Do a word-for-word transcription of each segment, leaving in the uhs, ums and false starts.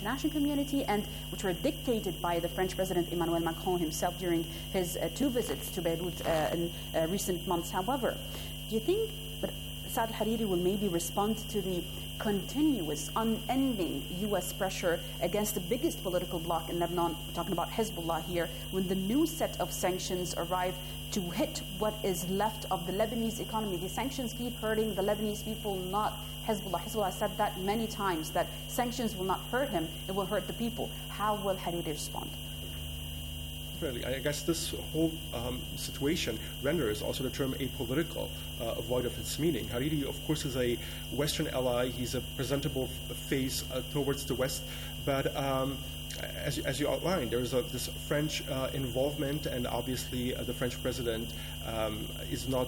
international community and which were dictated by the French President Emmanuel Macron himself during his uh, two visits to Beirut uh, in uh, recent months. However, do you think that Saad al-Hariri will maybe respond to the continuous, unending U S pressure against the biggest political bloc in Lebanon, we're talking about Hezbollah here, when the new set of sanctions arrive to hit what is left of the Lebanese economy? The sanctions keep hurting the Lebanese people, not Hezbollah. Hezbollah said that many times, that sanctions will not hurt him, it will hurt the people. How will Hariri respond? Really, I guess this whole um, situation renders also the term apolitical uh, void of its meaning. Hariri, of course, is a Western ally. He's a presentable face uh, towards the West. But um, as, as you outlined, there is a, this French uh, involvement, and obviously uh, the French president um, is not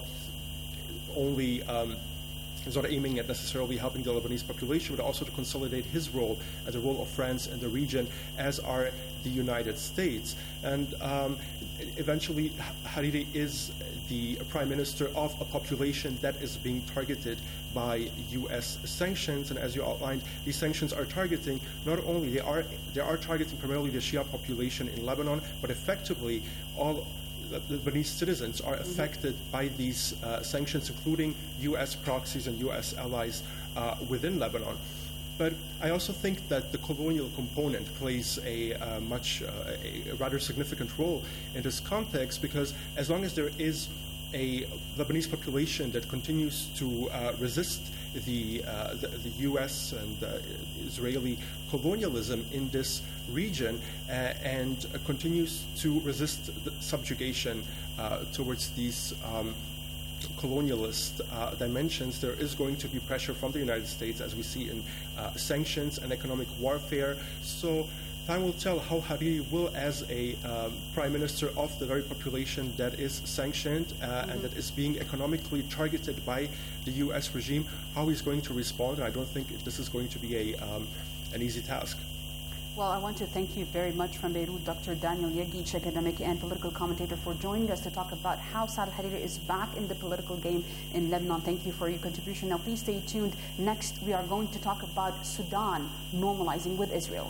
only um, is not aiming at necessarily helping the Lebanese population, but also to consolidate his role as the role of France in the region, as are the United States. And um, eventually, Hariri is the prime minister of a population that is being targeted by U S sanctions. And as you outlined, these sanctions are targeting not only, they are, they are targeting primarily the Shia population in Lebanon, but effectively all the Lebanese citizens are affected mm-hmm. by these uh, sanctions, including U S proxies and U S allies uh, within Lebanon. But I also think that the colonial component plays a uh, much, uh, a rather significant role in this context, because as long as there is a Lebanese population that continues to uh, resist the, uh, the, the U S and uh, Israeli colonialism in this region uh, and uh, continues to resist the subjugation uh, towards these um, colonialist uh, dimensions, there is going to be pressure from the United States, as we see in uh, sanctions and economic warfare. So time will tell how Hariri will, as a um, prime minister of the very population that is sanctioned uh, mm-hmm. and that is being economically targeted by the U S regime, how he's going to respond. And I don't think this is going to be a um, an easy task. Well, I want to thank you very much from Beirut, Doctor Daniel Yegic, academic and political commentator, for joining us to talk about how Saad al-Hariri is back in the political game in Lebanon. Thank you for your contribution. Now, please stay tuned. Next, we are going to talk about Sudan normalizing with Israel.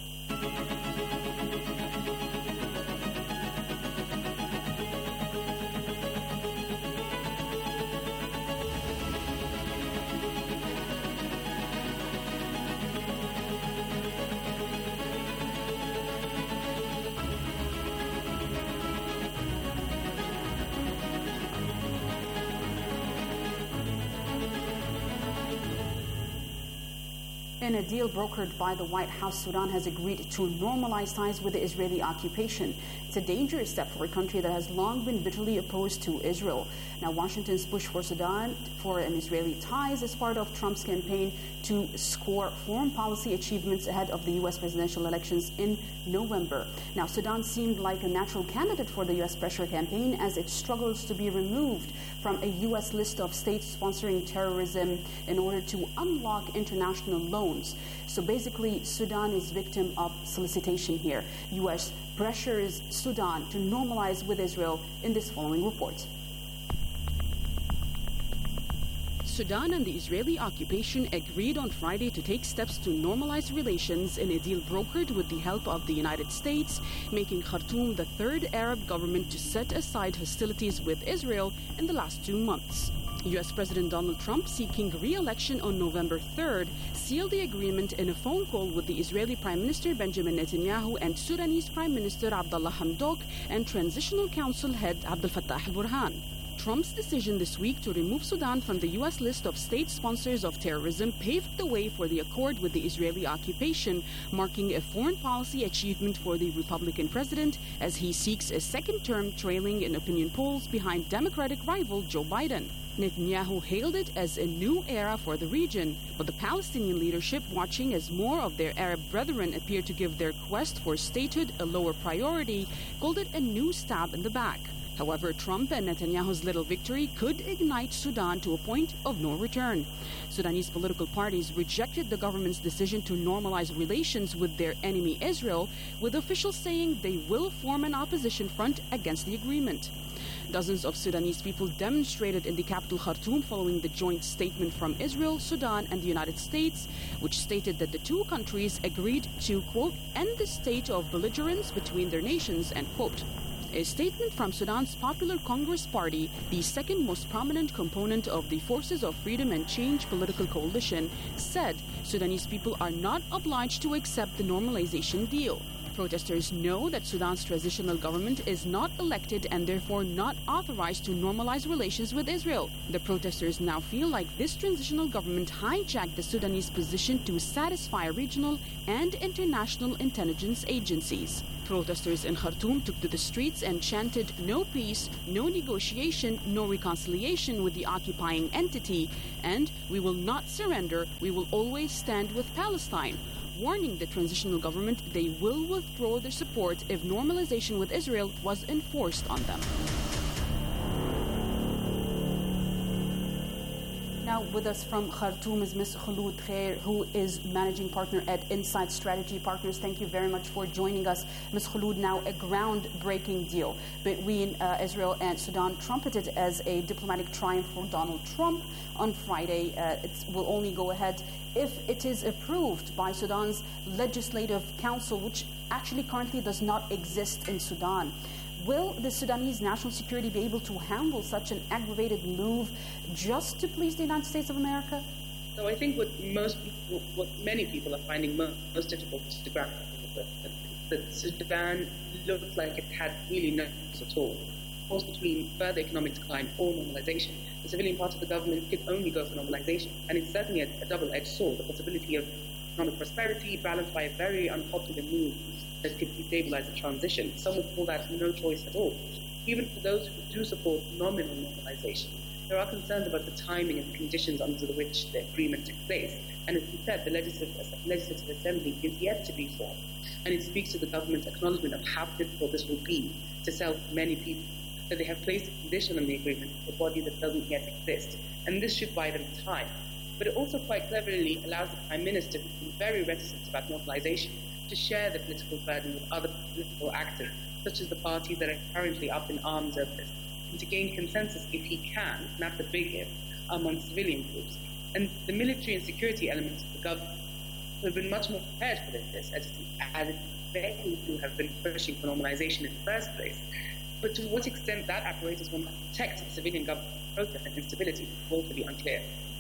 In a deal brokered by the White House, Sudan has agreed to normalize ties with the Israeli occupation. It's a dangerous step for a country that has long been bitterly opposed to Israel. Now, Washington's push for Sudan for an Israeli ties is part of Trump's campaign to score foreign policy achievements ahead of the U S presidential elections in November. Now, Sudan seemed like a natural candidate for the U S pressure campaign as it struggles to be removed from a U S list of states sponsoring terrorism in order to unlock international loans. So basically, Sudan is victim of solicitation here. U S pressures Sudan to normalize with Israel in this following report. Sudan and the Israeli occupation agreed on Friday to take steps to normalize relations in a deal brokered with the help of the United States, making Khartoum the third Arab government to set aside hostilities with Israel in the last two months. U S President Donald Trump, seeking re-election on November third, sealed the agreement in a phone call with the Israeli Prime Minister Benjamin Netanyahu and Sudanese Prime Minister Abdullah Hamdok and Transitional Council head Abdel Fattah al-Burhan. Trump's decision this week to remove Sudan from the U S list of state sponsors of terrorism paved the way for the accord with the Israeli occupation, marking a foreign policy achievement for the Republican president as he seeks a second term, trailing in opinion polls behind Democratic rival Joe Biden. Netanyahu hailed it as a new era for the region, but the Palestinian leadership, watching as more of their Arab brethren appear to give their quest for statehood a lower priority, called it a new stab in the back. However, Trump and Netanyahu's little victory could ignite Sudan to a point of no return. Sudanese political parties rejected the government's decision to normalize relations with their enemy Israel, with officials saying they will form an opposition front against the agreement. Dozens of Sudanese people demonstrated in the capital Khartoum following the joint statement from Israel, Sudan, and the United States, which stated that the two countries agreed to, quote, end the state of belligerence between their nations, end quote. A statement from Sudan's Popular Congress Party, the second most prominent component of the Forces of Freedom and Change political coalition, said Sudanese people are not obliged to accept the normalization deal. Protesters know that Sudan's transitional government is not elected and therefore not authorized to normalize relations with Israel. The protesters now feel like this transitional government hijacked the Sudanese position to satisfy regional and international intelligence agencies. Protesters in Khartoum took to the streets and chanted, "No peace, no negotiation, no reconciliation with the occupying entity," and "We will not surrender, we will always stand with Palestine," warning the transitional government they will withdraw their support if normalization with Israel was enforced on them. Now with us from Khartoum is Miz Khulud Khair, who is managing partner at Insight Strategy Partners. Thank you very much for joining us. Miz Khulud, now a groundbreaking deal between uh, Israel and Sudan, trumpeted as a diplomatic triumph for Donald Trump on Friday. Uh, it will only go ahead if it is approved by Sudan's Legislative Council, which actually currently does not exist in Sudan. Will the Sudanese national security be able to handle such an aggravated move just to please the United States of America? So I think what most people, what many people are finding most, most difficult to grasp is that Sudan looked like it had really no choice at all. Of course, between further economic decline or normalization, the civilian part of the government could only go for normalization. And it's certainly a, a double-edged sword, the possibility of economic prosperity balanced by a very unpopular move that could destabilize the transition. Some would call that no choice at all. Even for those who do support nominal normalization, there are concerns about the timing and the conditions under which the agreement took place. And as you said, the Legislative, Legislative Assembly is yet to be formed. And it speaks to the government's acknowledgement of how difficult this will be to sell to many people, that they have placed a condition on the agreement for a body that doesn't yet exist. And this should buy them time. But it also quite cleverly allows the Prime Minister, who's been very reticent about normalization, to share the political burden with other political actors, such as the parties that are currently up in arms over this, and to gain consensus, if he can, and that's a big if, among civilian groups. And the military and security elements of the government have been much more prepared for this, as, as they who have been pushing for normalization in the first place. But to what extent that apparatus will protect the civilian government protest and instability is woefully unclear.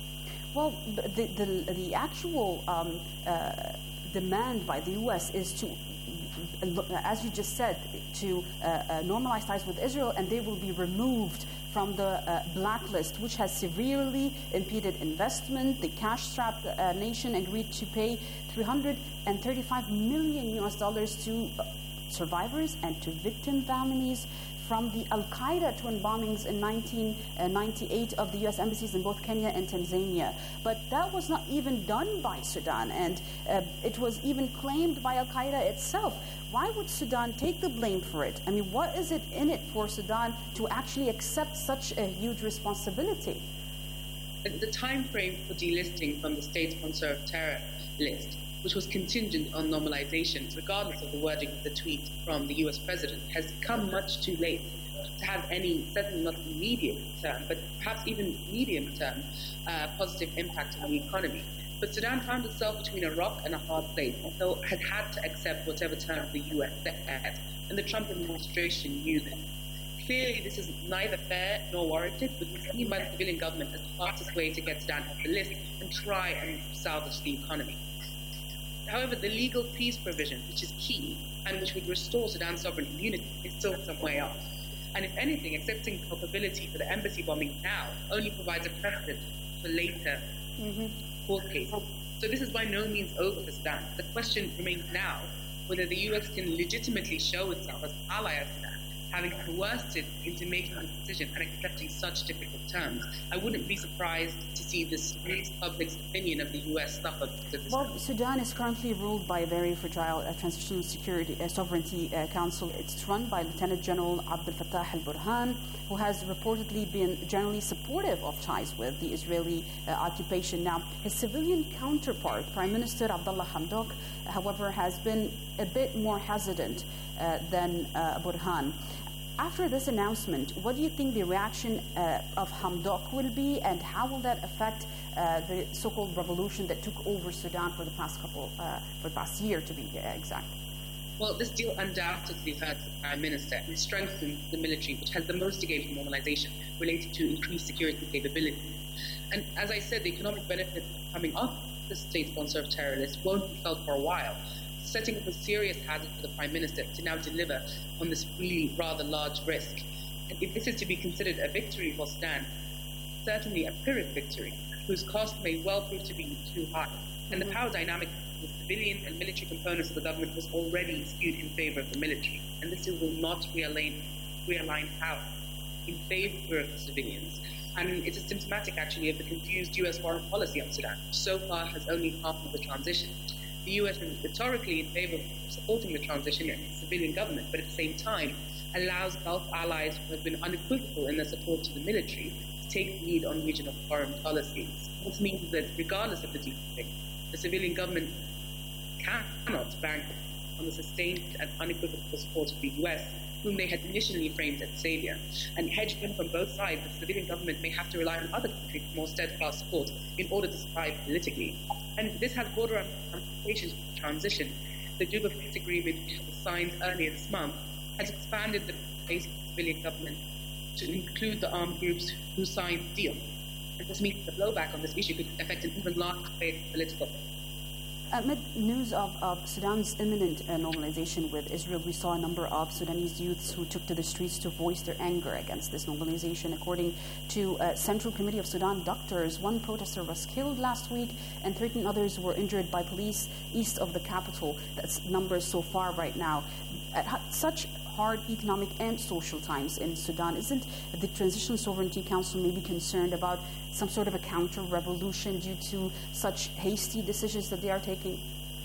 Well, the, the, the actual um, uh, demand by the U S is to, as you just said, to uh, uh, normalize ties with Israel, and they will be removed from the uh, blacklist, which has severely impeded investment. The cash-strapped uh, nation agreed to pay three hundred thirty-five million U S dollars to uh, survivors and to victim families from the Al-Qaeda twin bombings in nineteen ninety-eight of the U S embassies in both Kenya and Tanzania. But that was not even done by Sudan, and uh, it was even claimed by Al-Qaeda itself. Why would Sudan take the blame for it? I mean, what is it in it for Sudan to actually accept such a huge responsibility? The time frame for delisting from the state-sponsored terror list, which was contingent on normalization, regardless of the wording of the tweet from the U S president, has come much too late to have any, certainly not immediate term, but perhaps even medium-term uh, positive impact on the economy. But Sudan found itself between a rock and a hard place, and so had had to accept whatever term the U S set, and the Trump administration knew this. Clearly, this is neither fair nor warranted, but was seen by the civilian government as the fastest way to get Sudan off the list and try and salvage the economy. However, the legal peace provision, which is key and which would restore Sudan's sovereign immunity, is still some way off. And if anything, accepting culpability for the embassy bombing now only provides a precedent for later mm-hmm. court cases. So this is by no means over for Sudan. The question remains now whether the U S can legitimately show itself as an ally of Sudan, having coerced it into making a decision and accepting such difficult terms. I wouldn't be surprised to see this public's opinion of the U S suffer. Well, Sudan is currently ruled by a very fragile uh, Transitional Security uh, Sovereignty uh, Council. It's run by Lieutenant General Abdel Fattah al-Burhan, who has reportedly been generally supportive of ties with the Israeli uh, occupation. Now, his civilian counterpart, Prime Minister Abdullah Hamdok, however, has been a bit more hesitant uh, than uh, Burhan. After this announcement, what do you think the reaction uh, of Hamdok will be, and how will that affect uh, the so-called revolution that took over Sudan for the past couple, uh, for the past year, to be exact? Well, this deal undoubtedly hurts the Prime Minister and strengthens the military, which has the most to gain from normalization related to increased security capabilities. And as I said, the economic benefits coming off the state sponsor of terrorists won't be felt for a while, setting up a serious hazard for the Prime Minister to now deliver on this really rather large risk. And if this is to be considered a victory for Sudan, certainly a Pyrrhic victory, whose cost may well prove to be too high. And the power dynamic of the civilian and military components of the government was already skewed in favor of the military. And this will not realign, realign power in favor of the civilians. And it's symptomatic, actually, of the confused U S foreign policy on Sudan, which so far has only half of the transition. The U S is rhetorically in favor of supporting the transition and the civilian government, but at the same time allows Gulf allies who have been unequivocal in their support to the military to take the lead on regional foreign policies. This means that regardless of the debriefing, the civilian government cannot bank on the sustained and unequivocal support of the U S, whom they had initially framed as savior. And hedged in from both sides, the civilian government may have to rely on other countries for more steadfast support in order to survive politically. And this has broader ramifications for the transition. The Juba Peace Agreement, which was signed earlier this month, has expanded the base of the civilian government to include the armed groups who signed the deal. And this means the blowback on this issue could affect an even larger phase of political. Amid news of, of Sudan's imminent uh, normalization with Israel, we saw a number of Sudanese youths who took to the streets to voice their anger against this normalization. According to uh, Central Committee of Sudan doctors, one protester was killed last week and thirteen others were injured by police east of the capital. That's numbers so far right now. At such hard economic and social times in Sudan, isn't the Transitional Sovereignty Council maybe concerned about some sort of a counter-revolution due to such hasty decisions that they are taking?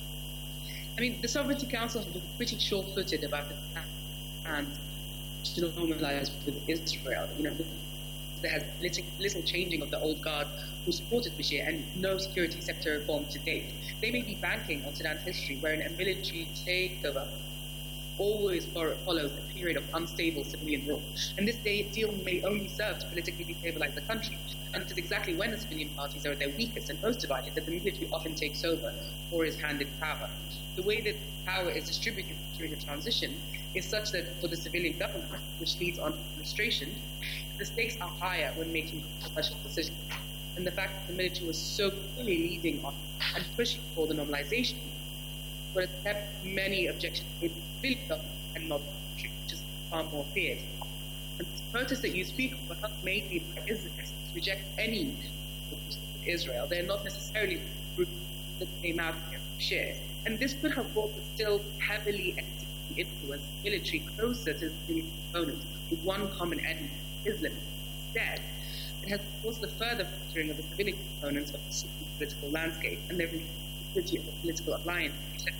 I mean, the Sovereignty Council has been pretty sure-footed about the plan to normalize with Israel. You know, there has little, little changing of the old guard who supported Bashir and no security sector reform to date. They may be banking on Sudan's history, wherein a military takeover always follows a period of unstable civilian rule. And this deal may only serve to politically destabilize the country. And it is exactly when the civilian parties are at their weakest and most divided that the military often takes over or is handed power. The way that power is distributed during the transition is such that for the civilian government, which leads on administration, the stakes are higher when making controversial decisions. And the fact that the military was so clearly leading on and pushing for the normalization would have kept many objections to the civilian government and not the military, which is far more feared. And the protests that you speak of were not mainly by Islamists to reject any Israel. They're not necessarily groups that came out against Bashir. And this could have brought the still heavily ethnically influenced military closer to the civilian opponents with one common enemy, Islam. Instead, it has caused the further fracturing of the civilian components of the political landscape and their of a political alliance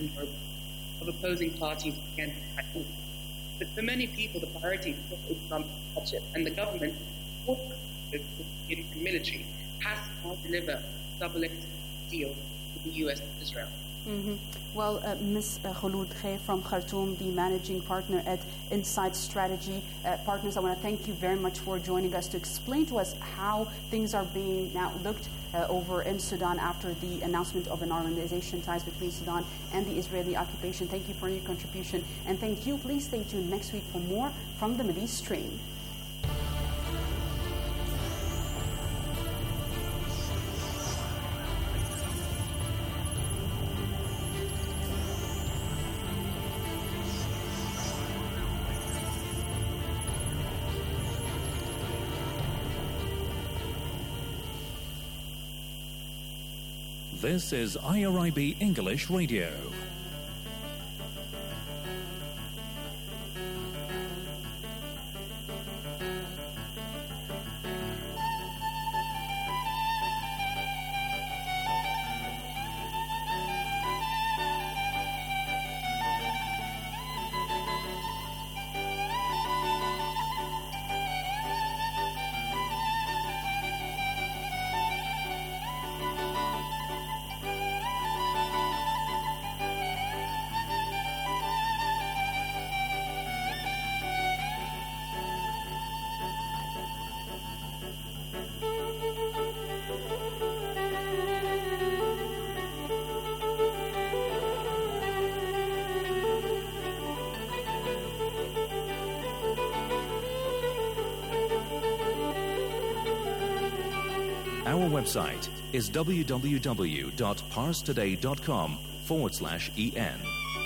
of opposing parties against Tahrir. But for many people, the priority is economic hardship, and the government, the military, has to deliver a double-edged deal with the U S and Israel. Mm-hmm. Well, uh, Miz Khulud Khair from Khartoum, the managing partner at Insight Strategy uh, Partners, I want to thank you very much for joining us to explain to us how things are being now looked uh, over in Sudan after the announcement of a normalization ties between Sudan and the Israeli occupation. Thank you for your contribution, and thank you. Please stay tuned next week for more from the Mideast Stream. This is I R I B English Radio. Our website is www.parstoday.com forward slash en.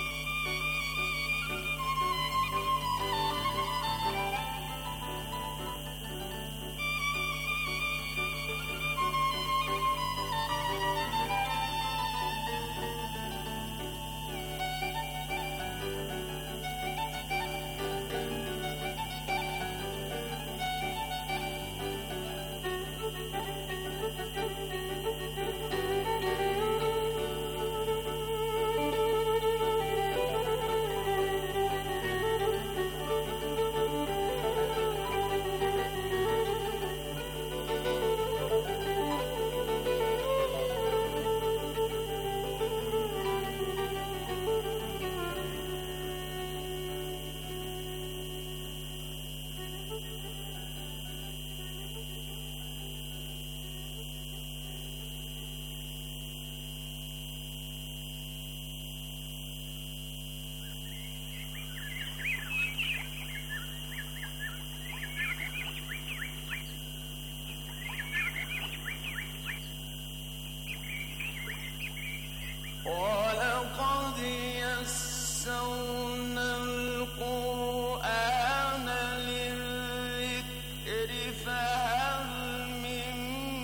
وَلَقَدْ يَسَّرْنَا الْقُرْآنَ لِلذِّكْرِ فَهَلْ مِن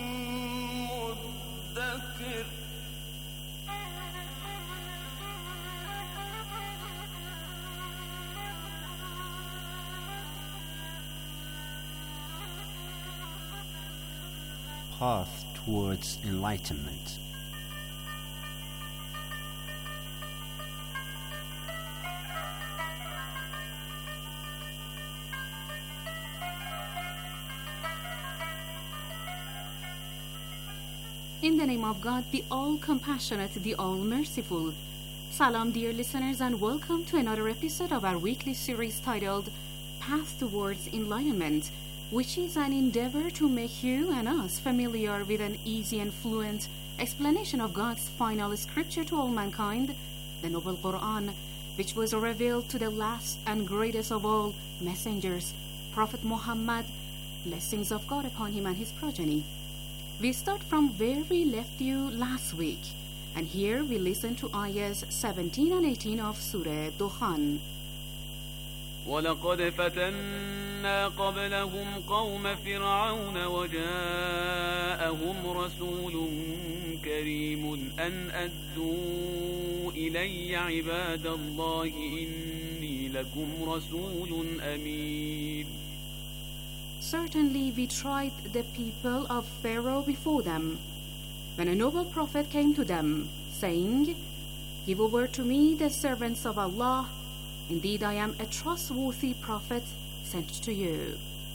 مُّدَّكِرٍ Path towards enlightenment. In the name of God, the all-compassionate, the all-merciful. Salam, dear listeners, and welcome to another episode of our weekly series titled Path Towards Enlightenment, which is an endeavor to make you and us familiar with an easy and fluent explanation of God's final scripture to all mankind, the Noble Quran, which was revealed to the last and greatest of all messengers, Prophet Muhammad, blessings of God upon him and his progeny. We start from where we left you last week, and here we listen to ayahs seventeen and eighteen of Surah Dukhan. وَلَقَدْ فَتَنَّا قَبْلَهُمْ قَوْمَ فِرْعَوْنَ وَجَاءَهُمْ رَسُولٌ كَرِيمٌ أَنْ أَدُّوا إِلَيَّ عِبَادَ اللَّهِ إِنِّي لَكُمْ رَسُولٌ أَمِينٌ. Certainly we tried the people of Pharaoh before them, when a noble prophet came to them, saying, "Give over to me the servants of Allah. Indeed, I am a trustworthy prophet sent to you."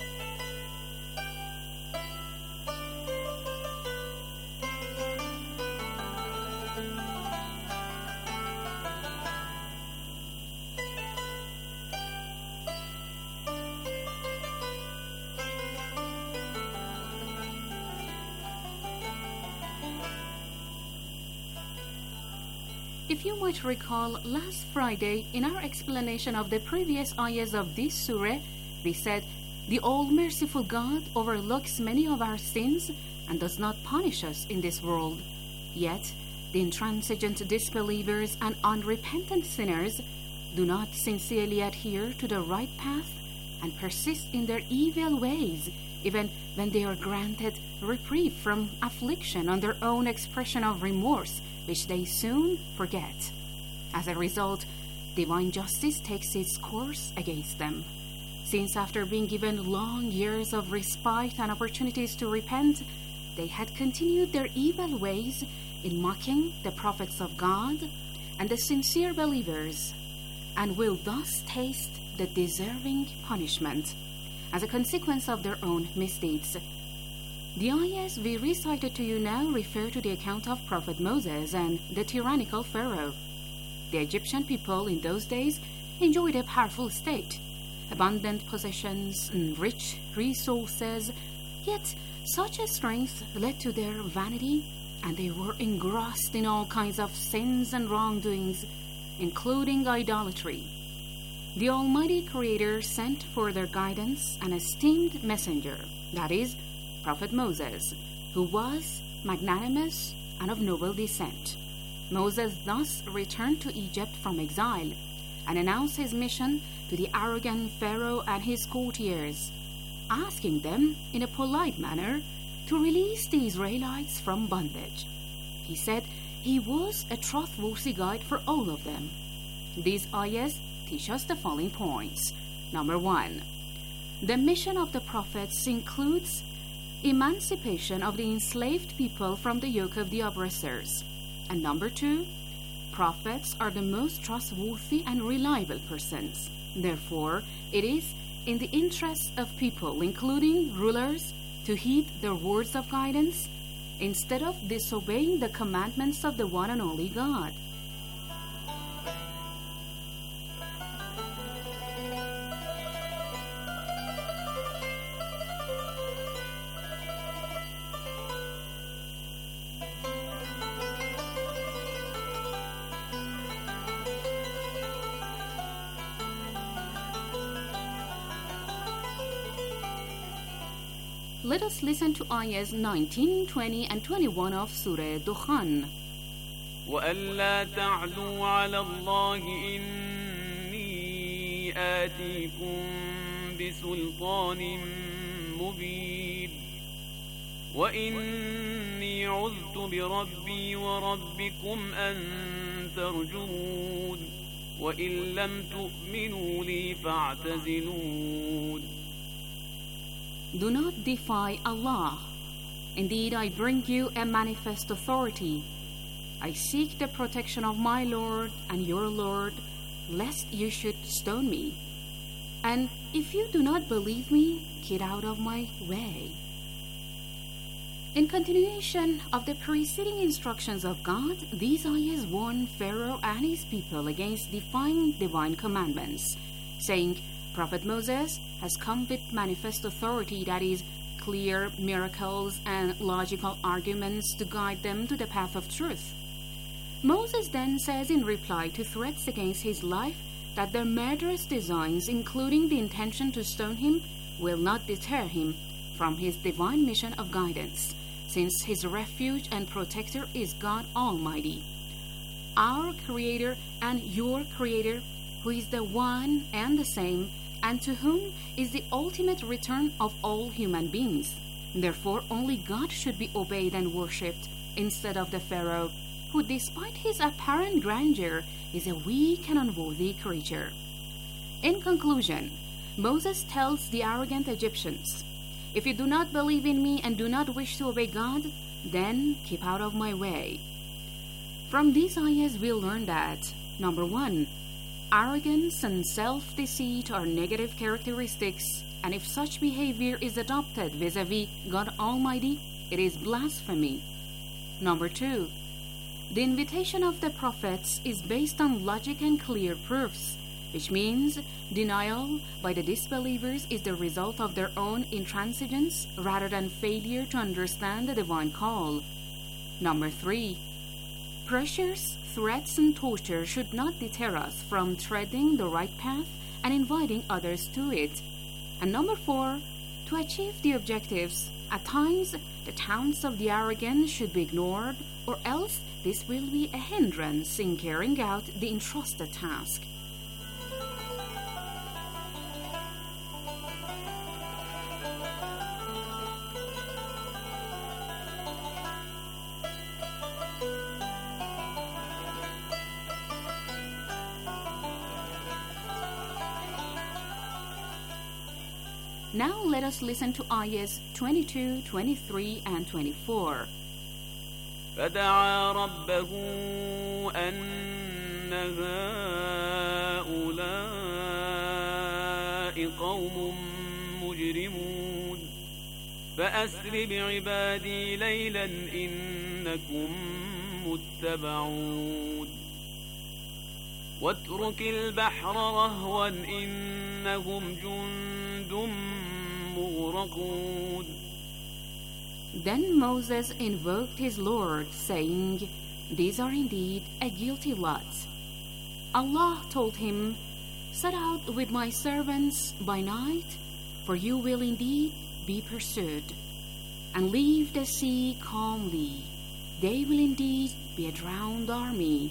If you might recall, last Friday, in our explanation of the previous ayahs of this surah, we said, the all-merciful God overlooks many of our sins and does not punish us in this world. Yet, the intransigent disbelievers and unrepentant sinners do not sincerely adhere to the right path and persist in their evil ways, even when they are granted reprieve from affliction on their own expression of remorse, which they soon forget. As a result, divine justice takes its course against them, since after being given long years of respite and opportunities to repent, they had continued their evil ways in mocking the prophets of God and the sincere believers, and will thus taste the deserving punishment as a consequence of their own misdeeds. The ayahs we recited to you now refer to the account of Prophet Moses and the tyrannical Pharaoh. The Egyptian people in those days enjoyed a powerful state, abundant possessions and rich resources, yet such a strength led to their vanity, and they were engrossed in all kinds of sins and wrongdoings, including idolatry. The Almighty Creator sent for their guidance an esteemed messenger, that is, Prophet Moses, who was magnanimous and of noble descent. Moses thus returned to Egypt from exile and announced his mission to the arrogant Pharaoh and his courtiers, asking them in a polite manner to release the Israelites from bondage. He said he was a trustworthy guide for all of them. These ayahs teach us the following points. Number one, the mission of the prophets includes emancipation of the enslaved people from the yoke of the oppressors. And number two, prophets are the most trustworthy and reliable persons. Therefore, it is in the interests of people, including rulers, to heed their words of guidance instead of disobeying the commandments of the one and only God. Let us listen to ayahs nineteen, twenty, and twenty-one of Surah Dukhan. وَأَلَّا تَعْلُوا عَلَى اللَّهِ إِنِّي آتِيكُمْ بِسُلْطَانٍ مُبِينٍ وَإِنِّي عُذْتُ بِرَبِّي وَرَبِّكُمْ أَن تَرْجُمُونِ وَإِن لَّمْ تُؤْمِنُوا لِي فَاعْتَزِلُونِ. Do not defy Allah. Indeed, I bring you a manifest authority. I seek the protection of my Lord and your Lord, lest you should stone me. And if you do not believe me, get out of my way. In continuation of the preceding instructions of God, these ayahs warn Pharaoh and his people against defying divine commandments, saying, Prophet Moses has come with manifest authority, that is, clear miracles and logical arguments to guide them to the path of truth. Moses then says in reply to threats against his life that their murderous designs, including the intention to stone him, will not deter him from his divine mission of guidance, since his refuge and protector is God Almighty, our Creator and your Creator, who is the one and the same, and to whom is the ultimate return of all human beings. Therefore, only God should be obeyed and worshipped instead of the Pharaoh, who, despite his apparent grandeur, is a weak and unworthy creature. In conclusion, Moses tells the arrogant Egyptians, if you do not believe in me and do not wish to obey God, then keep out of my way. From these ayahs, we learn that, number one, arrogance and self-deceit are negative characteristics, and if such behavior is adopted vis-a-vis God Almighty, it is blasphemy. Number two, the invitation of the prophets is based on logic and clear proofs, which means denial by the disbelievers is the result of their own intransigence rather than failure to understand the divine call. Number three, pressures, threats, and torture should not deter us from treading the right path and inviting others to it. And number four, to achieve the objectives, at times the taunts of the arrogant should be ignored, or else this will be a hindrance in carrying out the entrusted task. Now let us listen to ayahs twenty-two, twenty-three, and twenty-four. فدعا ربه أن هؤلاء قوم مجرمون فأسر بعبادي ليلا إنكم متبعون واترك البحر رهوا إنهم جند مغرقون. Then Moses invoked his Lord, saying, these are indeed a guilty lot. Allah told him, set out with my servants by night, for you will indeed be pursued. and leave the sea calmly. They will indeed be a drowned army.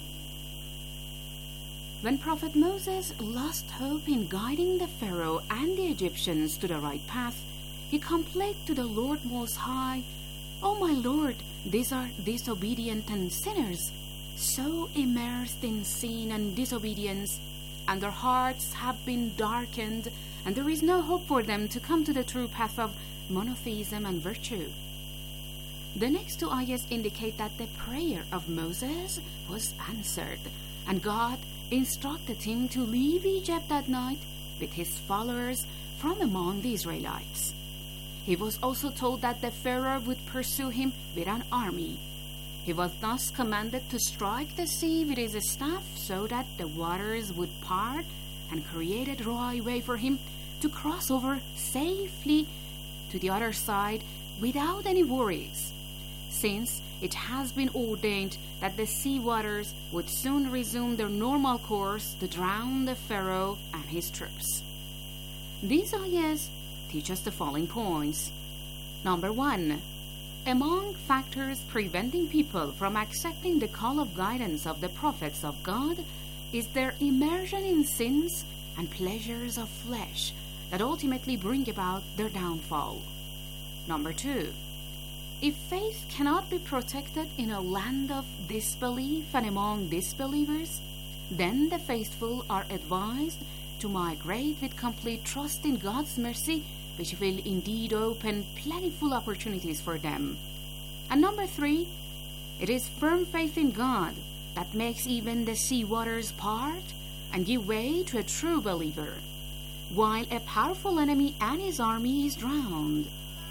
When Prophet Moses lost hope in guiding the Pharaoh and the Egyptians to the right path, he complained to the Lord Most High, "Oh my Lord, these are disobedient and sinners, so immersed in sin and disobedience, and their hearts have been darkened, and there is no hope for them to come to the true path of monotheism and virtue." The next two ayahs indicate that the prayer of Moses was answered, and God instructed him to leave Egypt that night with his followers from among the Israelites. He was also told that the Pharaoh would pursue him with an army. He was thus commanded to strike the sea with his staff so that the waters would part and create a dry way for him to cross over safely to the other side without any worries, since it has been ordained that the sea waters would soon resume their normal course to drown the Pharaoh and his troops. These ayahs teach us the following points. Number one, among factors preventing people from accepting the call of guidance of the prophets of God is their immersion in sins and pleasures of flesh that ultimately bring about their downfall. Number two, if faith cannot be protected in a land of disbelief and among disbelievers, then the faithful are advised to migrate with complete trust in God's mercy, which will indeed open plentiful opportunities for them. And number three, it is firm faith in God that makes even the sea waters part and give way to a true believer, while a powerful enemy and his army is drowned.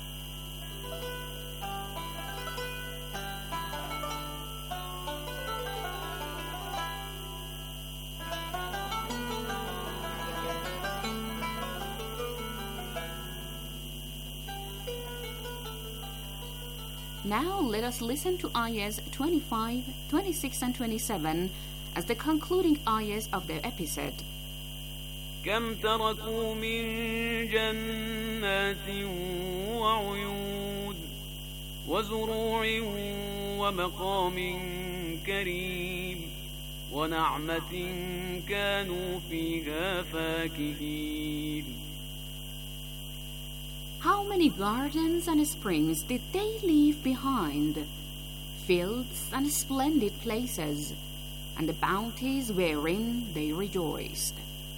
Now let us listen to ayahs twenty-five, twenty-six, and twenty-seven as the concluding ayahs of the episode. كم تركوا من جنات وعيون وزروع ومقام كريم ونعمة كانوا فيها فاكهين. How many gardens and springs did they leave behind? Fields and splendid places, and the bounties wherein they rejoiced.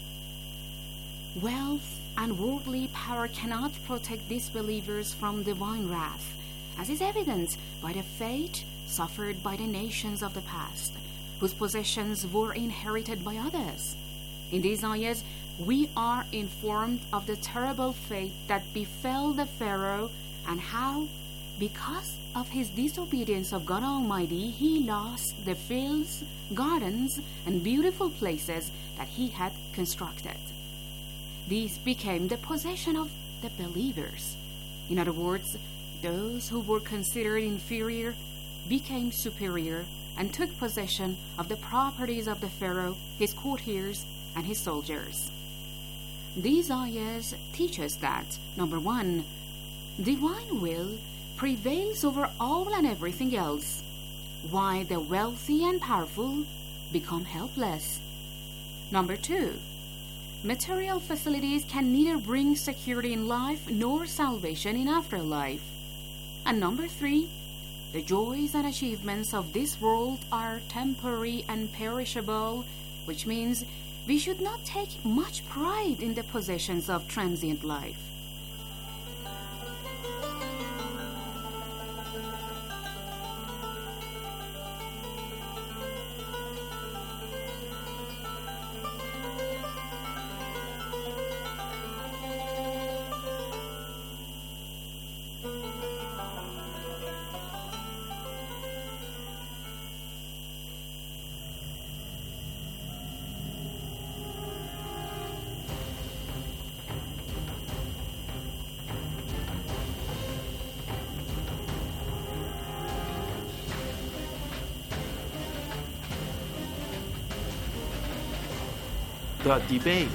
Wealth and worldly power cannot protect disbelievers from divine wrath, as is evident by the fate suffered by the nations of the past, whose possessions were inherited by others. In these ayahs, we are informed of the terrible fate that befell the Pharaoh and how, because of his disobedience of God Almighty, he lost the fields, gardens, and beautiful places that he had constructed. These became the possession of the believers. In other words, those who were considered inferior became superior and took possession of the properties of the Pharaoh, his courtiers, and his soldiers. These ayahs teach us that, number one, divine will prevails over all and everything else, while the wealthy and powerful become helpless. Number two, material facilities can neither bring security in life nor salvation in afterlife. And number three, the joys and achievements of this world are temporary and perishable, which means we should not take much pride in the possessions of transient life. The debate.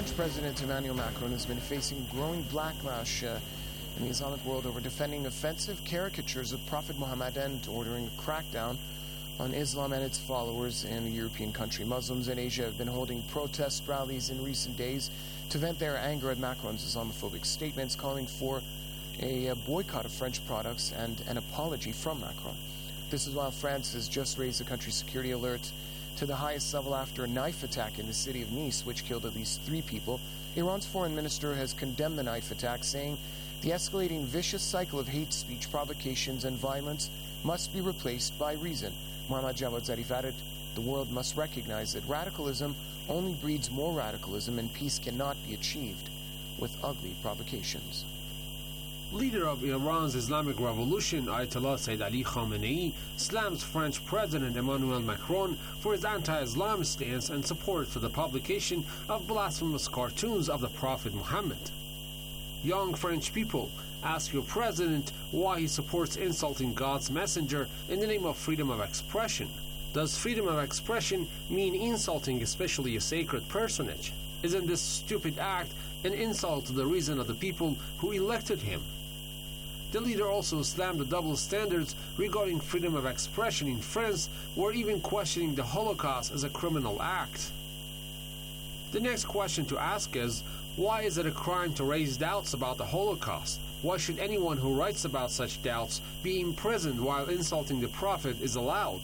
French President Emmanuel Macron has been facing growing backlash uh, in the Islamic world over defending offensive caricatures of Prophet Muhammad and ordering a crackdown on Islam and its followers in the European country. Muslims in Asia have been holding protest rallies in recent days to vent their anger at Macron's Islamophobic statements, calling for a boycott of French products and an apology from Macron. This is while France has just raised the country's security alert to the highest level after a knife attack in the city of Nice, which killed at least three people. Iran's foreign minister has condemned the knife attack, saying the escalating vicious cycle of hate speech, provocations, and violence must be replaced by reason. Muhammad Javad Zarif added, the world must recognize that radicalism only breeds more radicalism, and peace cannot be achieved with ugly provocations. Leader of Iran's Islamic Revolution, Ayatollah Sayyid Ali Khamenei, slams French President Emmanuel Macron for his anti-Islam stance and support for the publication of blasphemous cartoons of the Prophet Muhammad. Young French people, ask your president why he supports insulting God's messenger in the name of freedom of expression. Does freedom of expression mean insulting especially a sacred personage? Isn't this stupid act an insult to the reason of the people who elected him? The leader also slammed the double standards regarding freedom of expression in France, or even questioning the Holocaust as a criminal act. The next question to ask is, why is it a crime to raise doubts about the Holocaust? Why should anyone who writes about such doubts be imprisoned while insulting the Prophet is allowed?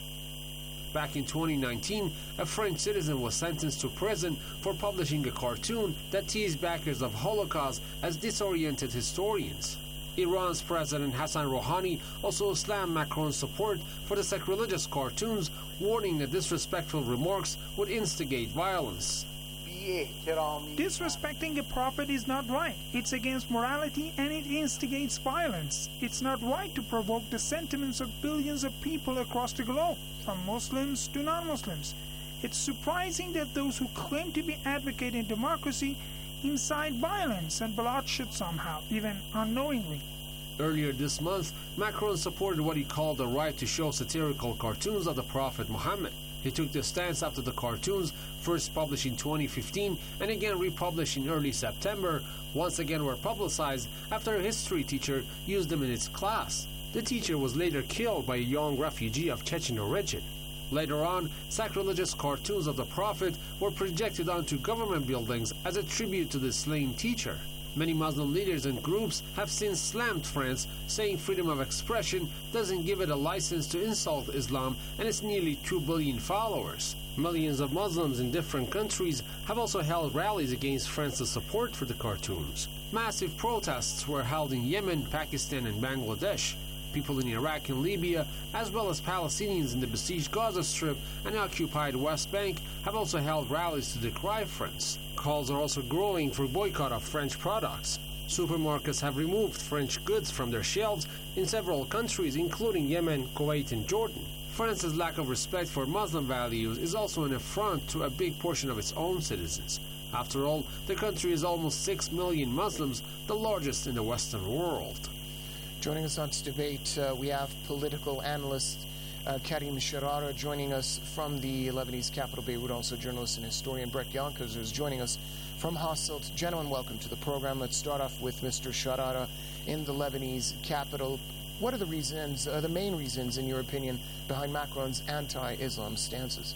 Back in twenty nineteen, a French citizen was sentenced to prison for publishing a cartoon that teased backers of Holocaust as disoriented historians. Iran's President Hassan Rouhani also slammed Macron's support for the sacrilegious cartoons, warning that disrespectful remarks would instigate violence. Disrespecting a prophet is not right. It's against morality and it instigates violence. It's not right to provoke the sentiments of billions of people across the globe, from Muslims to non-Muslims. It's surprising that those who claim to be advocating democracy incite violence and bloodshed somehow, even unknowingly. Earlier this month, Macron supported what he called the right to show satirical cartoons of the Prophet Muhammad. He took this stance after the cartoons, first published in twenty fifteen and again republished in early September, once again were publicized after a history teacher used them in its class. The teacher was later killed by a young refugee of Chechen origin. Later on, sacrilegious cartoons of the Prophet were projected onto government buildings as a tribute to the slain teacher. Many Muslim leaders and groups have since slammed France, saying freedom of expression doesn't give it a license to insult Islam and its nearly two billion followers. Millions of Muslims in different countries have also held rallies against France's support for the cartoons. Massive protests were held in Yemen, Pakistan, and Bangladesh. People in Iraq and Libya, as well as Palestinians in the besieged Gaza Strip and occupied West Bank, have also held rallies to decry France. Calls are also growing for boycott of French products. Supermarkets have removed French goods from their shelves in several countries, including Yemen, Kuwait, and Jordan. France's lack of respect for Muslim values is also an affront to a big portion of its own citizens. After all, the country is almost six million Muslims, the largest in the Western world. Joining us on this debate, uh, we have political analyst uh, Karim Sharara joining us from the Lebanese capital, Beirut, also journalist and historian Brett Yonkers is joining us from Hasselt. Gentlemen, welcome to the program. Let's start off with Mister Sharara in the Lebanese capital. What are the reasons, uh, the main reasons, in your opinion, behind Macron's anti-Islam stances?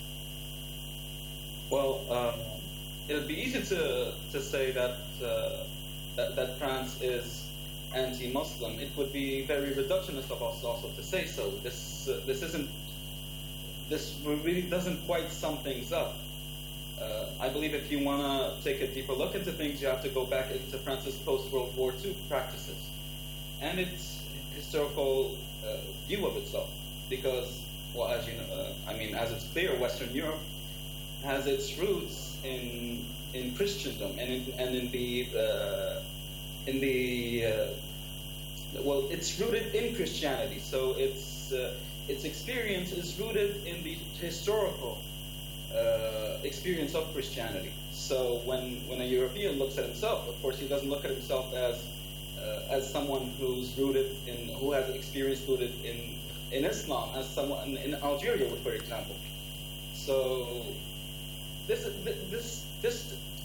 Well, um, it would be easy to to say that uh, that, that France is anti-Muslim. It would be very reductionist of us also to say so. This uh, this isn't this really doesn't quite sum things up. Uh, I believe if you want to take a deeper look into things, you have to go back into France's post-World War Two practices and its historical uh, view of itself. Because, well, as you know, uh, I mean, as it's clear, Western Europe has its roots in in Christendom and in and in the uh, in the uh, well, it's rooted in Christianity. So its uh, its experience is rooted in the historical uh, experience of Christianity. So when when a European looks at himself, of course, he doesn't look at himself as uh, as someone who's rooted in who has experience rooted in in Islam, as someone in Algeria, for example. So this this this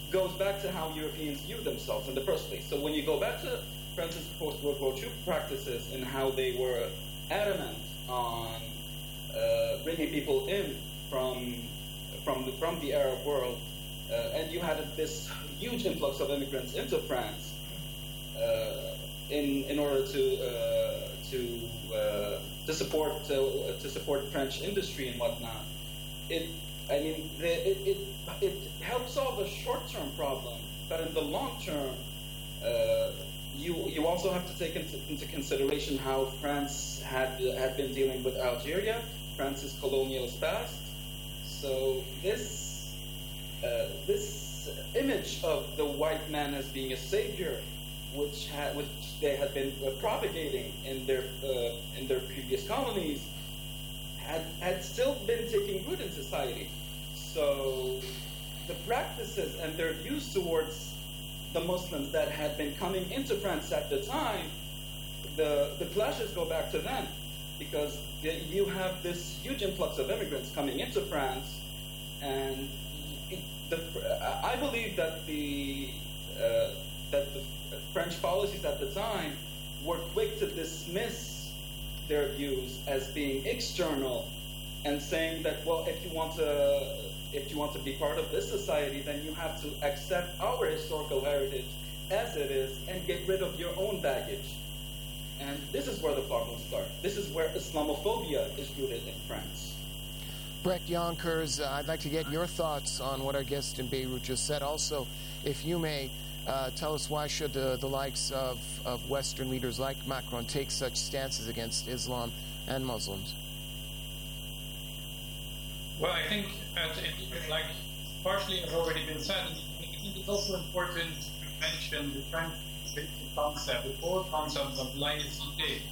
goes back to how Europeans view themselves in the first place. So when you go back to France's post-World War Two practices and how they were adamant on uh, bringing people in from from the, from the Arab world, uh, and you had this huge influx of immigrants into France uh, in in order to uh, to uh, to support uh, to support French industry and whatnot. It I mean it it, it helps solve a short-term problem, but in the long term, uh, you you also have to take into, into consideration how France had had been dealing with Algeria, France's colonialist past. So this uh, this image of the white man as being a savior, which had which they had been uh, propagating in their uh, in their previous colonies, had had still been taking root in society. So the practices and their views towards the Muslims that had been coming into France at the time, the the clashes go back to then, because the, you have this huge influx of immigrants coming into France, and it, the, I believe that the uh, that the French policies at the time were quick to dismiss their views as being external, and saying that, well, if you want to if you want to be part of this society, then you have to accept our historical heritage as it is and get rid of your own baggage. And this is where the problems start. This is where Islamophobia is rooted in France. Brecht Yonkers, uh, I'd like to get your thoughts on what our guest in Beirut just said. Also, if you may, uh, tell us why should uh, the likes of, of Western leaders like Macron take such stances against Islam and Muslims? Well, I think, uh, it, like partially has already been said, I think it's also important to mention the French concept, the core concept of laïcité,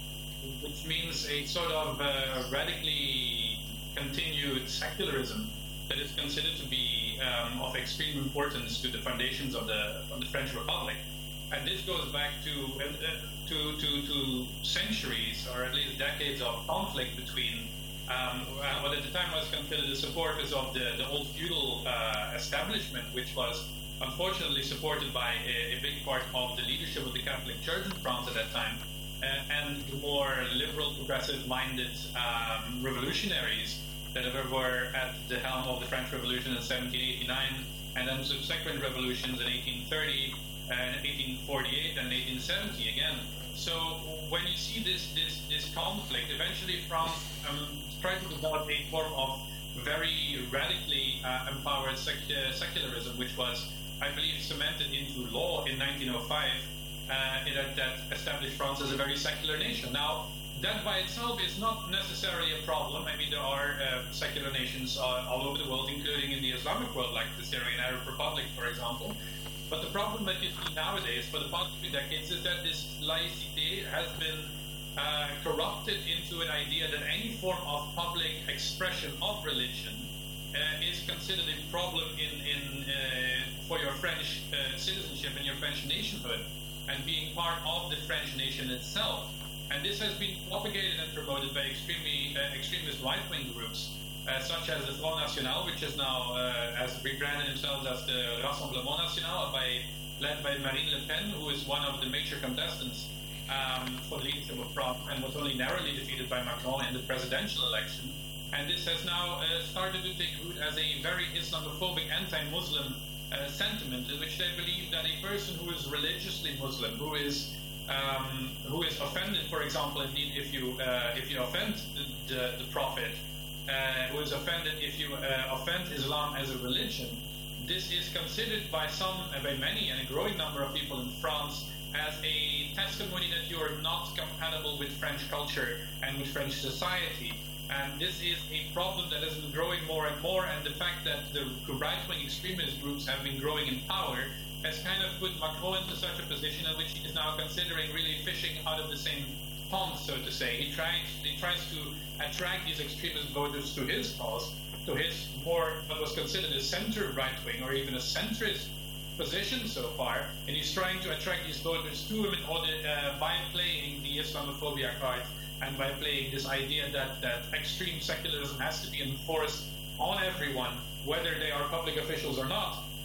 which means a sort of uh, radically continued secularism that is considered to be um, of extreme importance to the foundations of the of the French Republic. And this goes back to, uh, to, to, to centuries, or at least decades of conflict between Um, what at the time was considered the supporters of the, the old feudal uh, establishment, which was unfortunately supported by a, a big part of the leadership of the Catholic Church in France at that time, uh, and the more liberal, progressive-minded um, revolutionaries that were at the helm of the French Revolution in seventeen eighty-nine, and then subsequent revolutions in eighteen thirty, and eighteen forty-eight, and eighteen seventy again. So when you see this this this conflict, eventually France um, tried to develop a form of very radically uh, empowered sec- uh, secularism, which was, I believe, cemented into law in nineteen oh five, uh, that, that established France as a very secular nation. Now, that by itself is not necessarily a problem. I mean, there are uh, secular nations uh, all over the world, including in the Islamic world, like the Syrian Arab Republic, for example. But the problem that you see nowadays, for the past few decades, is that this laïcité has been uh, corrupted into an idea that any form of public expression of religion uh, is considered a problem in, in uh, for your French uh, citizenship and your French nationhood, and being part of the French nation itself. And this has been propagated and promoted by extremely uh, extremist right-wing groups, Uh, such as the Front National, which is now uh, has rebranded themselves as the Rassemblement National, by, led by Marine Le Pen, who is one of the major contestants um, for the leadership of France, and was only narrowly defeated by Macron in the presidential election. And this has now uh, started to take root as a very Islamophobic, anti-Muslim uh, sentiment, in which they believe that a person who is religiously Muslim, who is um, who is offended, for example, indeed, if you uh, if you offend the, the, the Prophet, Uh, who is offended if you uh, offend Islam as a religion, this is considered by some, uh, by many, and a growing number of people in France as a testimony that you are not compatible with French culture and with French society. And this is a problem that has been growing more and more, and the fact that the right-wing extremist groups have been growing in power has kind of put Macron into such a position in which he is now considering really fishing out of the same pond, so to say. He tries, he tries to attract these extremist voters to his cause, to his more what was considered a center right-wing or even a centrist position so far, and he's trying to attract these voters to him in order uh, by playing the Islamophobia card and by playing this idea that, that extreme secularism has to be enforced on everyone, whether they are public officials or not.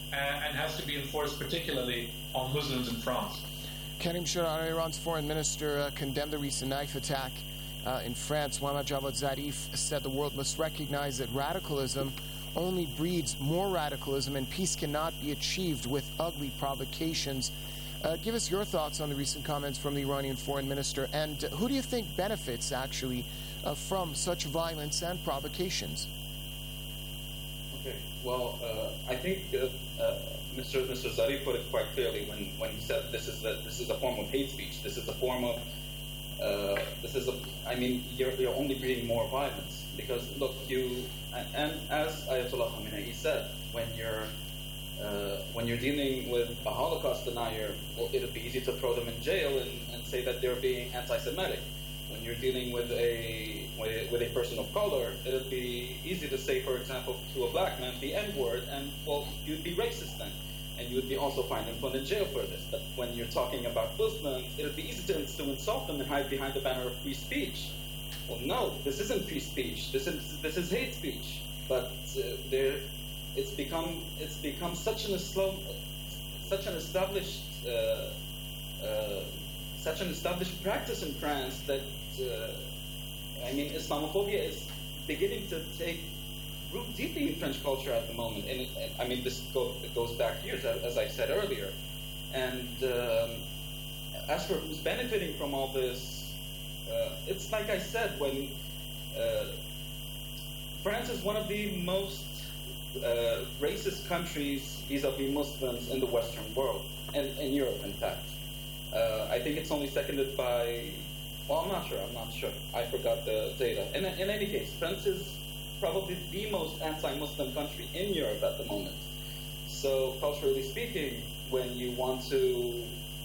uh, and has to be enforced particularly on Muslims in France. Karim Shahriar, Iran's foreign minister, uh, condemned the recent knife attack uh, in France. Mohammad Javad Zarif said the world must recognize that radicalism only breeds more radicalism, and peace cannot be achieved with ugly provocations. Uh, give us your thoughts on the recent comments from the Iranian foreign minister, and uh, who do you think benefits, actually, uh, from such violence and provocations? Okay, well, uh, I think uh, uh, Mister Mister Zarif put it quite clearly when, when he said this is a, this is a form of hate speech. This is a form of uh, this is a. I mean, you're, you're only breeding more violence because look, you and, and as Ayatollah Khamenei said, when you're uh, when you're dealing with a Holocaust denier, well, it'll be easy to throw them in jail and, and say that they're being anti-Semitic. When you're dealing with a with a person of color, it'll be easy to say, for example, to a black man the N-word, and well, you'd be racist then, and you would be also fined and put in jail for this. But when you're talking about Muslims, it'll be easy to, to insult them and hide behind the banner of free speech. Well, no, this isn't free speech. This is this is hate speech. But uh, there, it's become it's become such an Islam, such an established. Uh, uh, such an established practice in France that, uh, I mean, Islamophobia is beginning to take root deeply in French culture at the moment. And, it, and I mean, this go, it goes back years, as, as I said earlier. And um, as for who's benefiting from all this, uh, it's like I said, when uh, France is one of the most uh, racist countries vis-a-vis Muslims in the Western world, and in Europe, in fact. Uh, I think it's only seconded by, well, I'm not sure, I'm not sure. I forgot the data. In, in any case, France is probably the most anti-Muslim country in Europe at the moment. So, culturally speaking, when you want to,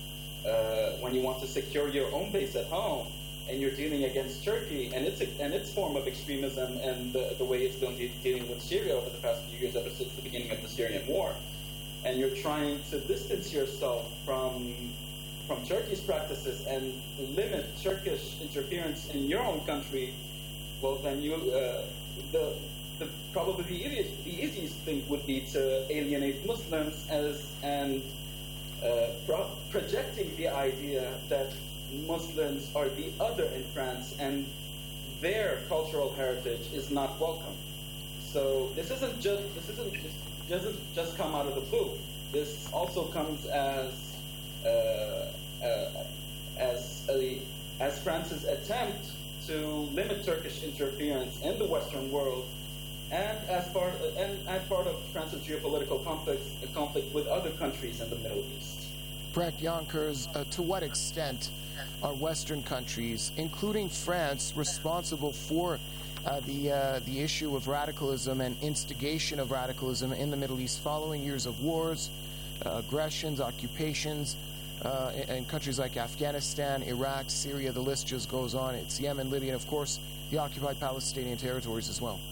uh, when you want to secure your own base at home, and you're dealing against Turkey and its and its form of extremism and the, the way it's been de- dealing with Syria over the past few years, ever since the beginning of the Syrian war, and you're trying to distance yourself from. from Turkey's practices and limit Turkish interference in your own country, well, then you, uh, the, the probably the easiest, the easiest thing would be to alienate Muslims as and uh, pro- projecting the idea that Muslims are the other in France and their cultural heritage is not welcome. So this isn't just this isn't just doesn't just come out of the blue. This also comes as Uh, uh, as a, as France's attempt to limit Turkish interference in the Western world, and as part and as part of France's geopolitical conflict conflict with other countries in the Middle East. Bret Yonkers, uh, to what extent are Western countries, including France, responsible for uh, the uh, the issue of radicalism and instigation of radicalism in the Middle East following years of wars, uh, aggressions, occupations? Uh, in, in countries like Afghanistan, Iraq, Syria, the list just goes on. It's Yemen, Libya, and of course, the occupied Palestinian territories as well.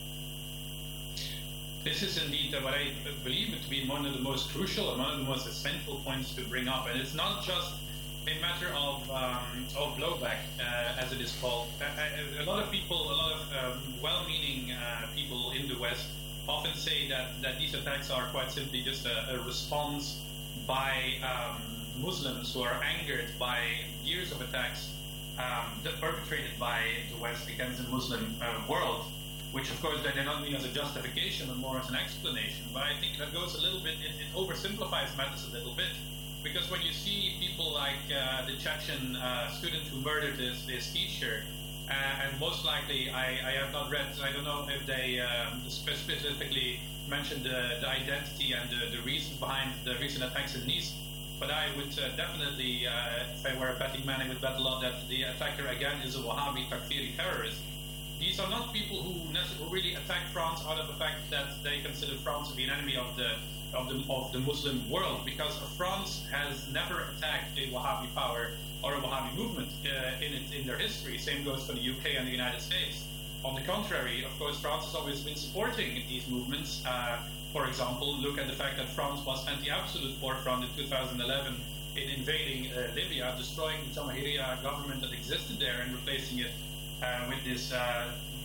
This is indeed uh, what I believe to be one of the most crucial and one of the most essential points to bring up. And it's not just a matter of um, of blowback, uh, as it is called. A, a, a lot of people, a lot of um, well-meaning uh, people in the West often say that, that these attacks are quite simply just a, a response by um, Muslims who are angered by years of attacks um, perpetrated by the West against the Muslim uh, world, which of course they do not mean as a justification but more as an explanation. But I think that goes a little bit, it, it oversimplifies matters a little bit, because when you see people like uh, the Chechen uh, student who murdered his, his teacher, uh, and most likely, I, I have not read, I don't know if they um, specifically mentioned the, the identity and the, the reason behind the recent attacks in Nice. But I would uh, definitely, uh, if I were a betting man, I would bet a lot that the attacker again is a Wahhabi Takfiri terrorist. These are not people who, who really attack France out of the fact that they consider France to be an enemy of the of the of the Muslim world, because France has never attacked a Wahhabi power or a Wahhabi movement uh, in it, in their history. Same goes for the U K and the United States. On the contrary, of course, France has always been supporting these movements. Uh, For example, look at the fact that France was at the absolute forefront in two thousand eleven in invading uh, Libya, destroying the Jamahiriya government that existed there and replacing it uh, with this uh,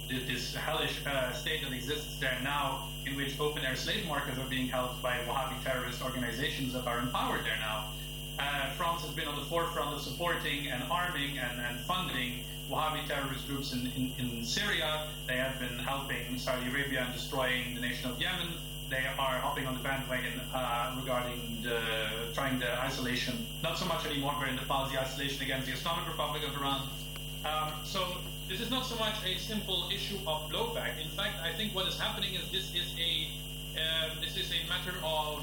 this hellish uh, state that exists there now, in which open-air slave markets are being held by Wahhabi terrorist organizations that are empowered there now. Uh, France has been on the forefront of supporting and arming and, and funding Wahhabi terrorist groups in, in, in Syria. They have been helping Saudi Arabia in destroying the nation of Yemen. They are hopping on the bandwagon uh, regarding the, trying the isolation, not so much anymore, but in the past, the isolation against the Islamic Republic of Iran. Um, so this is not so much a simple issue of blowback. In fact, I think what is happening is this is a uh, this is a matter of,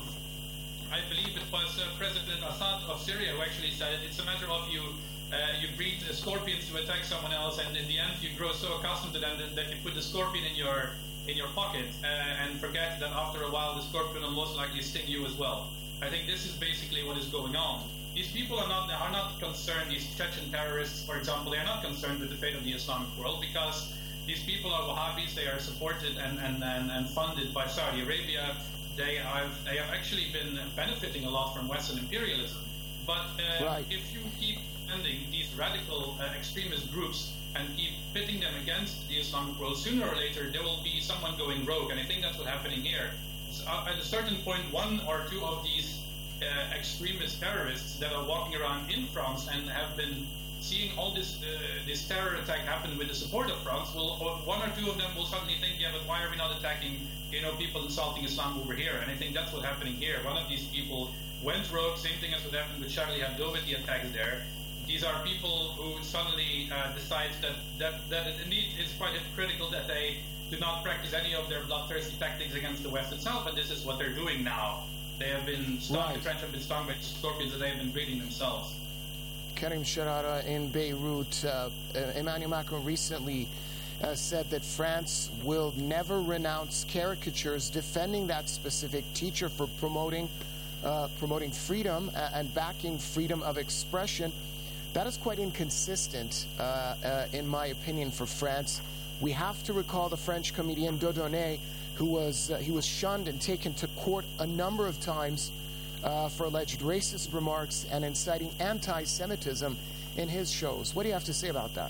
I believe it was uh, President Assad of Syria who actually said it. It's a matter of you uh, you breed uh, scorpions to attack someone else, and in the end you grow so accustomed to them that, that you put the scorpion in your in your pocket uh, and forget that after a while the scorpion will most likely sting you as well. I think this is basically what is going on. These people are not are not concerned, these Chechen terrorists, for example, they are not concerned with the fate of the Islamic world, because these people are Wahhabis. They are supported and, and, and, and funded by Saudi Arabia. They have, they have actually been benefiting a lot from Western imperialism. But uh, right. if you keep funding these radical uh, extremist groups and keep pitting them against the Islamic world, sooner or later there will be someone going rogue, and I think that's what's happening here. So, uh, at a certain point, one or two of these uh, extremist terrorists that are walking around in France and have been seeing all this uh, this terror attack happen with the support of France, will one or two of them will suddenly think, yeah, but why are we not attacking, you know, people insulting Islam over here? And I think that's what's happening here. One of these people went rogue, same thing as what happened with Charlie Hebdo with the attacks there. These are people who suddenly uh, decide that, that, that it indeed is quite hypocritical that they do not practice any of their bloodthirsty tactics against the West itself, and this is what they're doing now. They have been stung, right. The French have been stung by scorpions that they have been breeding themselves. Karim Sharara in Beirut. Uh, Emmanuel Macron recently uh, said that France will never renounce caricatures defending that specific teacher for promoting uh, promoting freedom and backing freedom of expression. That is quite inconsistent, uh, uh, in my opinion, for France. We have to recall the French comedian Dieudonné, who was uh, he was shunned and taken to court a number of times Uh, for alleged racist remarks and inciting anti-Semitism in his shows. What do you have to say about that?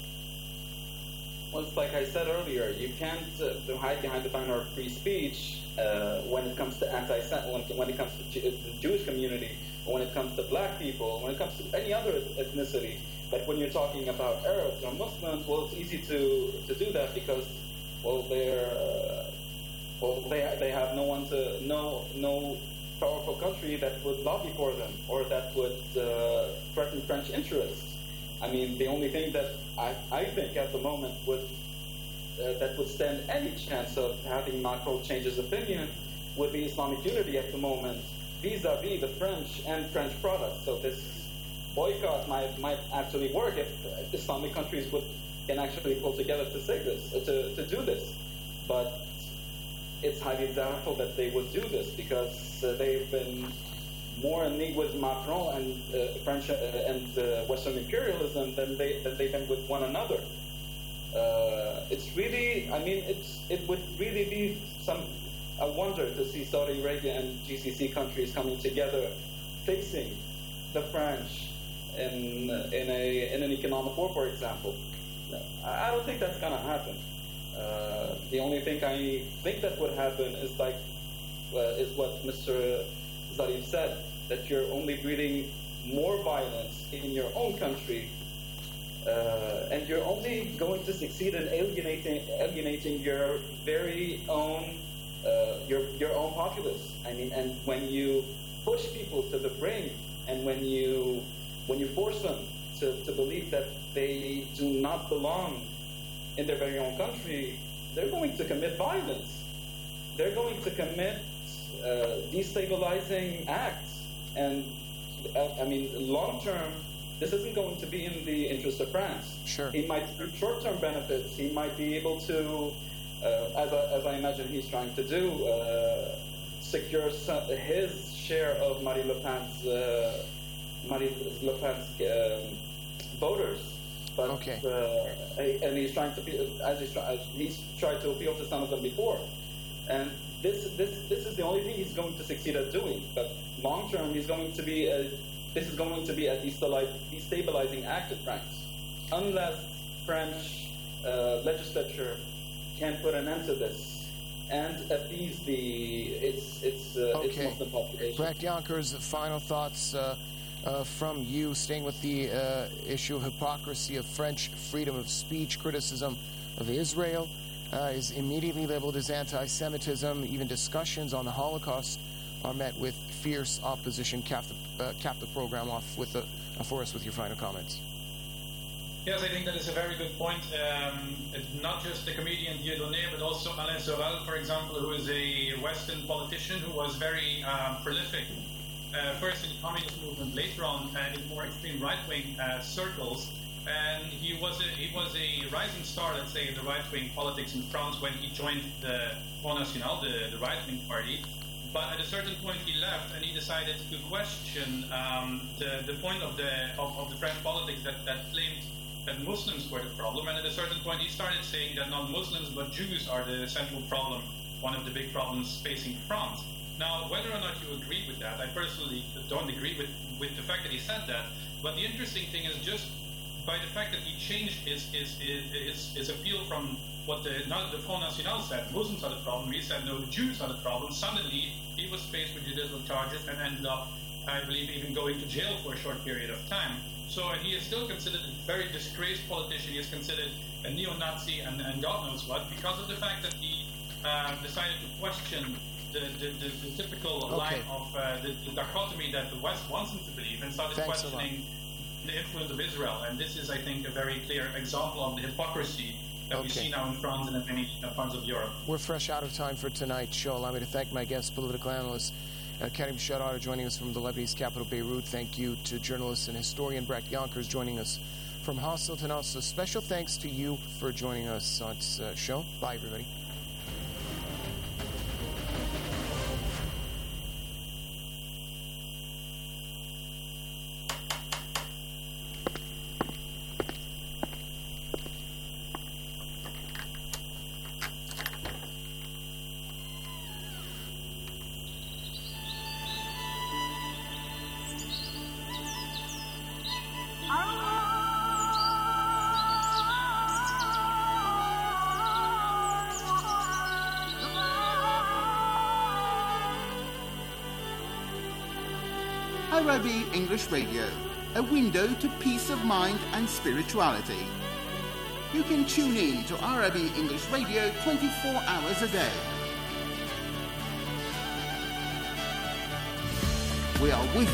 Well, it's like I said earlier, you can't uh, hide behind the banner of free speech uh, when it comes to anti when, when it comes to Jew- the Jewish community, when it comes to black people, when it comes to any other ethnicity. But when you're talking about Arabs or Muslims, well, it's easy to, to do that because, well, they're uh, well they they have no one to no no. powerful country that would lobby for them or that would uh, threaten French interests. I mean, the only thing that I, I think at the moment would uh, that would stand any chance of having Macron change his opinion would be Islamic unity at the moment, vis-a-vis the French and French products. So this boycott might might actually work if Islamic countries would can actually pull together to say this, uh, to, to do this. But it's highly doubtful that they would do this because uh, they've been more in league with Macron and uh, French uh, and uh, Western imperialism than they than they've been with one another. Uh, it's really, I mean, it's it would really be some a wonder to see Saudi Arabia and G C C countries coming together, facing the French in in a in an economic war, for example. No, I don't think that's gonna happen. Uh, the only thing I think that would happen is like uh, is what Mister Zarif said, that you're only breeding more violence in your own country, uh, and you're only going to succeed in alienating alienating your very own uh, your your own populace. I mean, and when you push people to the brink, and when you when you force them to, to believe that they do not belong in their very own country, they're going to commit violence. They're going to commit uh, destabilizing acts. And, uh, I mean, long term, this isn't going to be in the interest of France. Sure. He might, through short-term benefits, he might be able to, uh, as, I, as I imagine he's trying to do, uh, secure some, his share of Marine Le Pen's, uh, Marine Le Pen's um, voters. But, okay. Uh, and he's trying to be, as he's, try, he's tried to appeal to some of them before, and this this this is the only thing he's going to succeed at doing. But long term, he's going to be a, this is going to be a destabilizing act in France, unless French uh, legislature can put an end to this and appease the its its, uh, okay. its Muslim population. Brecht Yonkers, final thoughts uh, uh, from you, staying with the uh, issue of hypocrisy of French freedom of speech criticism of Israel. Uh, is immediately labeled as anti-Semitism. Even discussions on the Holocaust are met with fierce opposition. Cap the, uh, cap the program off with the, uh, for us with your final comments. Yes, I think that is a very good point. Um, it's not just the comedian Dieudonné, but also Alain Soral, for example, who is a Western politician who was very um, prolific, uh, first in the communist movement, later on uh, in more extreme right-wing uh, circles. And he was a, he was a rising star, let's say, in the right-wing politics in France when he joined the Front National, the, the right-wing party. But at a certain point he left and he decided to question um, the, the point of the of, of the French politics that, that claimed that Muslims were the problem. And at a certain point he started saying that not Muslims but Jews are the central problem, one of the big problems facing France. Now, whether or not you agree with that, I personally don't agree with, with the fact that he said that. But the interesting thing is just by the fact that he changed his his, his, his appeal from what the, not the Front National said, Muslims are the problem, he said, no, the Jews are the problem. Suddenly, he was faced with judicial charges and ended up, I believe, even going to jail for a short period of time. So, and he is still considered a very disgraced politician. He is considered a neo-Nazi and, and God knows what, because of the fact that he uh, decided to question the, the, the, the typical okay. line of uh, the, the dichotomy that the West wants him to believe, and started Thanks questioning the influence of Israel. And this is, I think, a very clear example of the hypocrisy that okay. we see now in France and in many parts of Europe. We're fresh out of time for tonight's show. Allow me to thank my guest, political analyst uh, Karim Shadar, joining us from the Lebanese capital, Beirut. Thank you to journalist and historian Brecht Yonkers, joining us from Hasselt. And also special thanks to you for joining us on this uh, show. Bye, everybody. Arabi English Radio, a window to peace of mind and spirituality. You can tune in to Arabi English Radio twenty-four hours a day. We are with you.